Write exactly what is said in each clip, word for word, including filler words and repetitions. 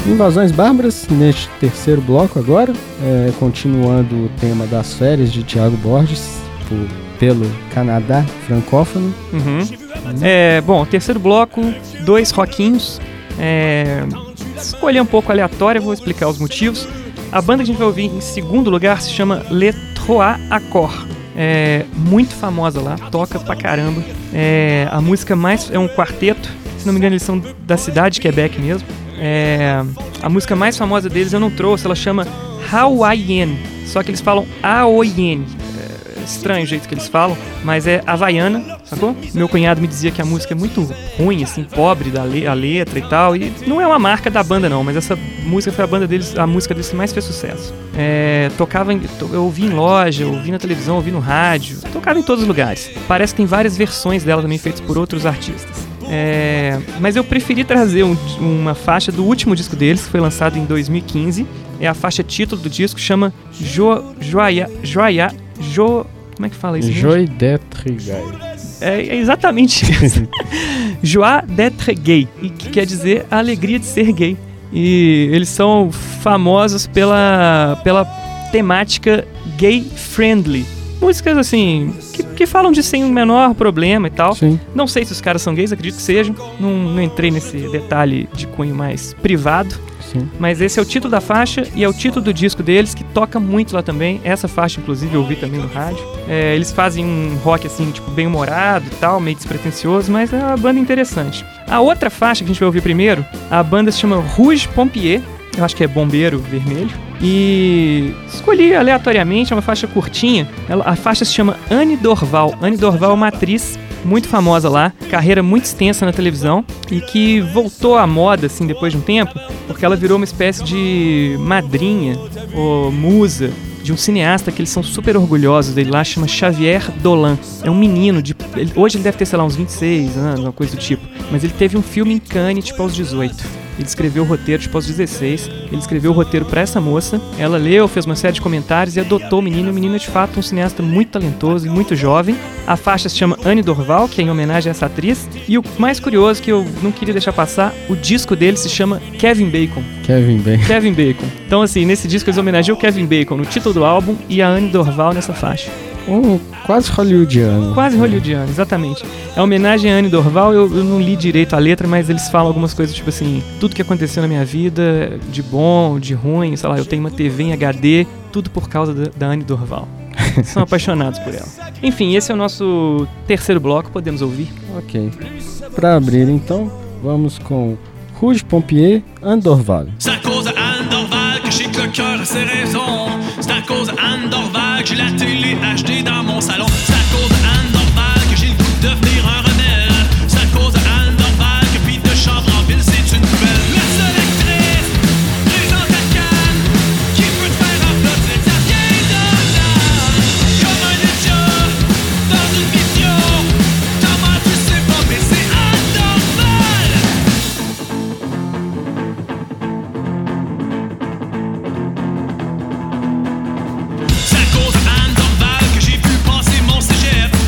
Invasões Bárbaras, neste terceiro bloco agora, é, continuando o tema das férias de Thiago Borges, por, pelo Canadá francófono. Uhum. É, bom, terceiro bloco, dois rockinhos, é, escolhi um pouco aleatório, vou explicar os motivos. A banda que a gente vai ouvir em segundo lugar se chama Les Trois Accords. É muito famosa lá, toca pra caramba. É, a música mais... é um quarteto, se não me engano eles são da cidade de Quebec mesmo. É, a música mais famosa deles eu não trouxe, ela chama Hawaiian, só que eles falam Aoyen. É estranho o jeito que eles falam, mas é havaiana, sacou? Meu cunhado me dizia que a música é muito ruim, assim, pobre da le- a letra e tal, e não é uma marca da banda não, mas essa música foi a banda deles, a música deles que mais fez sucesso. É, tocava em, eu ouvi em loja, eu ouvi na televisão, ouvi no rádio, tocava em todos os lugares. Parece que tem várias versões dela também feitas por outros artistas. É, mas eu preferi trazer um, uma faixa do último disco deles, que foi lançado em dois mil e quinze. É a faixa título do disco, chama Jo, Joia, Joia, Jo... Como é que fala isso? Joie d'être gay. É, é exatamente isso. Joie d'être gay, e que quer dizer a alegria de ser gay. E eles são famosos pela, pela temática gay-friendly. Músicas assim, que, que falam de sem o menor problema e tal. Sim. Não sei se os caras são gays, acredito que sejam. Não, não entrei nesse detalhe de cunho mais privado. Sim. Mas esse é o título da faixa e é o título do disco deles, que toca muito lá também. Essa faixa, inclusive, eu ouvi também no rádio. É, eles fazem um rock, assim, tipo, bem humorado e tal, meio despretensioso, mas é uma banda interessante. A outra faixa que a gente vai ouvir primeiro, a banda se chama Rouge Pompier. Eu acho que é bombeiro vermelho. E escolhi aleatoriamente, é uma faixa curtinha. Ela, a faixa se chama Anne Dorval. Anne Dorval é uma atriz muito famosa lá, carreira muito extensa na televisão e que voltou à moda, assim, depois de um tempo, porque ela virou uma espécie de madrinha ou musa de um cineasta que eles são super orgulhosos dele lá, chama Xavier Dolan. É um menino, de, ele, hoje ele deve ter, sei lá, uns vinte e seis anos, uma coisa do tipo, mas ele teve um filme em Cannes, tipo, aos dezoito. Ele escreveu o roteiro, tipo, aos dezesseis. Ele escreveu o roteiro pra essa moça. Ela leu, fez uma série de comentários e adotou o menino. O menino é, de fato, um cineasta muito talentoso e muito jovem. A faixa se chama Anne Dorval, que é em homenagem a essa atriz. E o mais curioso, que eu não queria deixar passar, o disco dele se chama Kevin Bacon. Kevin Bacon. Kevin Bacon. Então, assim, nesse disco eles homenageiam o Kevin Bacon no título do álbum e a Anne Dorval nessa faixa. Um, quase hollywoodiano. Quase hollywoodiano, exatamente. É homenagem a Anne Dorval, eu, eu não li direito a letra, mas eles falam algumas coisas tipo assim, tudo que aconteceu na minha vida, de bom, de ruim, sei lá, eu tenho uma T V em H D, tudo por causa da, da Anne Dorval. São apaixonados por ela. Enfim, esse é o nosso terceiro bloco, podemos ouvir. Ok. Pra abrir então, vamos com Rouge Pompier, Anne Dorval. C'est à cause d'Anne Dorval que j'ai que le cœur à ses raisons. C'est à cause d'Anne Dorval que j'ai la télé H D dans mon salon. C'est à cause d'Anne Dorval que j'ai le goût de devenir un rebelle. C'est à cause d'Anne Dorval que Pete de Chambre-en-Ville c'est une nouvelle. La seule actrice présente à Cannes qui peut te faire applaudir ta vieille Dorval. Comme un idiot dans une mission. Comment tu sais pas mais c'est Anne Dorval. C'est à cause d'Anne Dorval que j'ai vu passer mon cégep.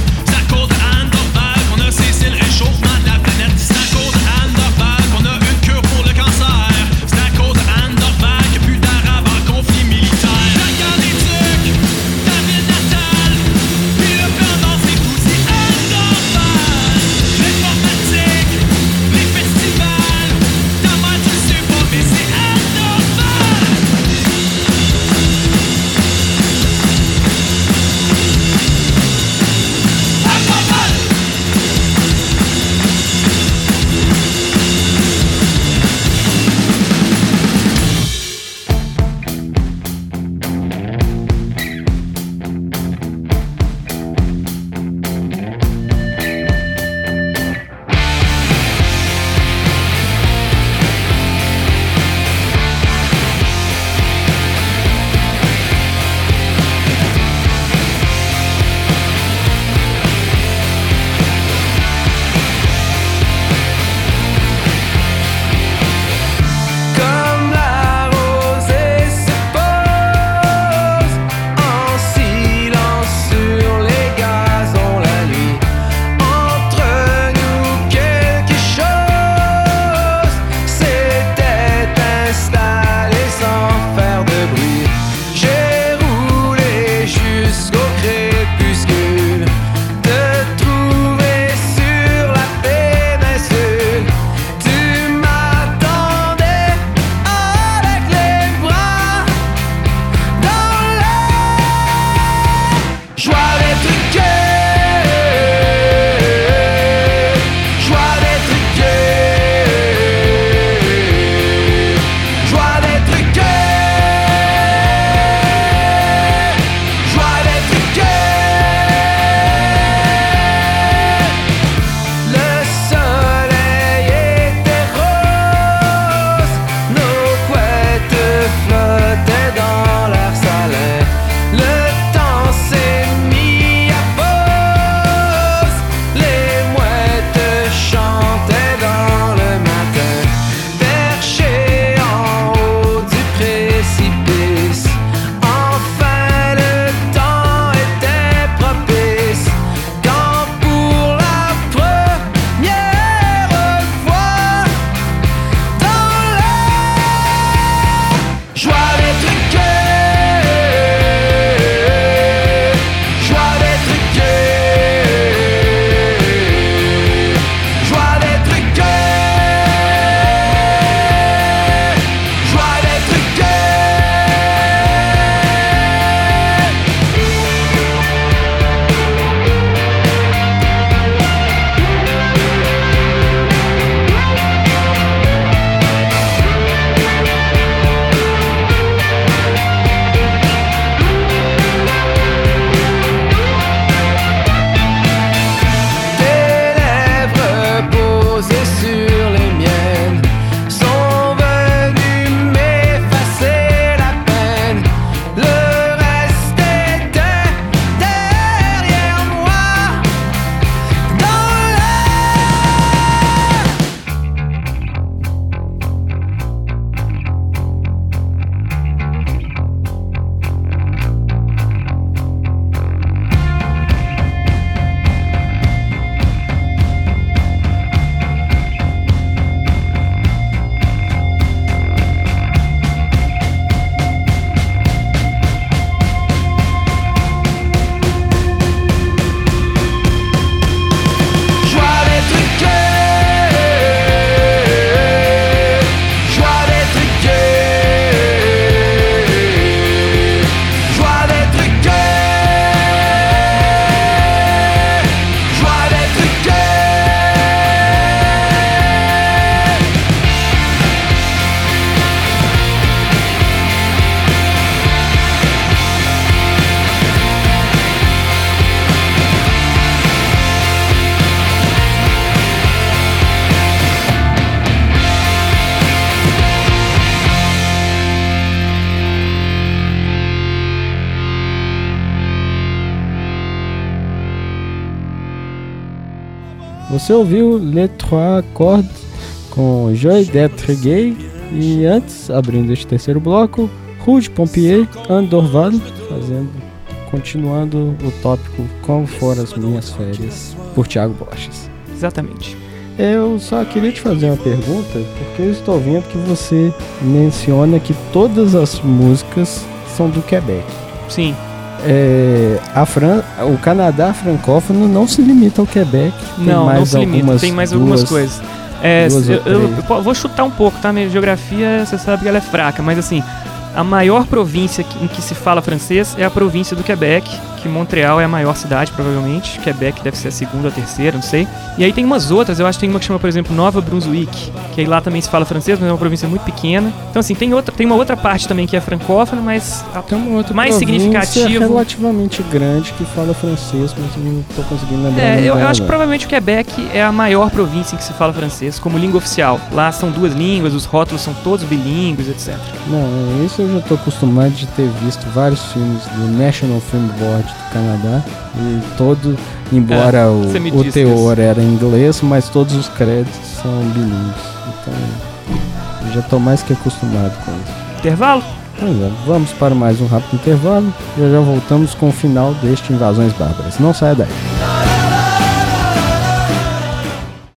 Você ouviu Les Trois Cordes com Joie d'être gay e antes, abrindo este terceiro bloco, Rouge Pompier, Andorval, fazendo, continuando o tópico Como Foram as Minhas Férias, por Thiago Borges. Exatamente. Eu só queria te fazer uma pergunta, porque eu estou vendo que você menciona que todas as músicas são do Quebec. Sim. É, a Fran... O Canadá francófono não se limita ao Quebec. Tem não, mais não se limita, algumas, tem mais duas, algumas coisas. É, eu, eu, eu vou chutar um pouco, tá? Minha geografia, você sabe que ela é fraca, mas assim, a maior província em que se fala francês é a província do Quebec, que Montreal é a maior cidade, provavelmente. Quebec deve ser a segunda ou a terceira, não sei. E aí tem umas outras, eu acho que tem uma que chama, por exemplo, Nova Brunswick, que aí lá também se fala francês, mas é uma província muito pequena. Então assim, tem, outra, tem uma outra parte também que é francófona, mas a tem uma outra mais significativo... relativamente grande que fala francês, mas eu não tô conseguindo lembrar. É, eu, eu acho que não. provavelmente o Quebec é a maior província em que se fala francês, como língua oficial. Lá são duas línguas, os rótulos são todos bilíngues, etcétera. Não, isso eu já tô acostumado de ter visto vários filmes do National Film Board do Canadá e todo, embora é, o, o teor isso. era em inglês, mas todos os créditos são bilíngues. Então eu já tô mais que acostumado com isso. Intervalo? Pois é, vamos para mais um rápido intervalo e já voltamos com o final deste Invasões Bárbaras. Não saia daí.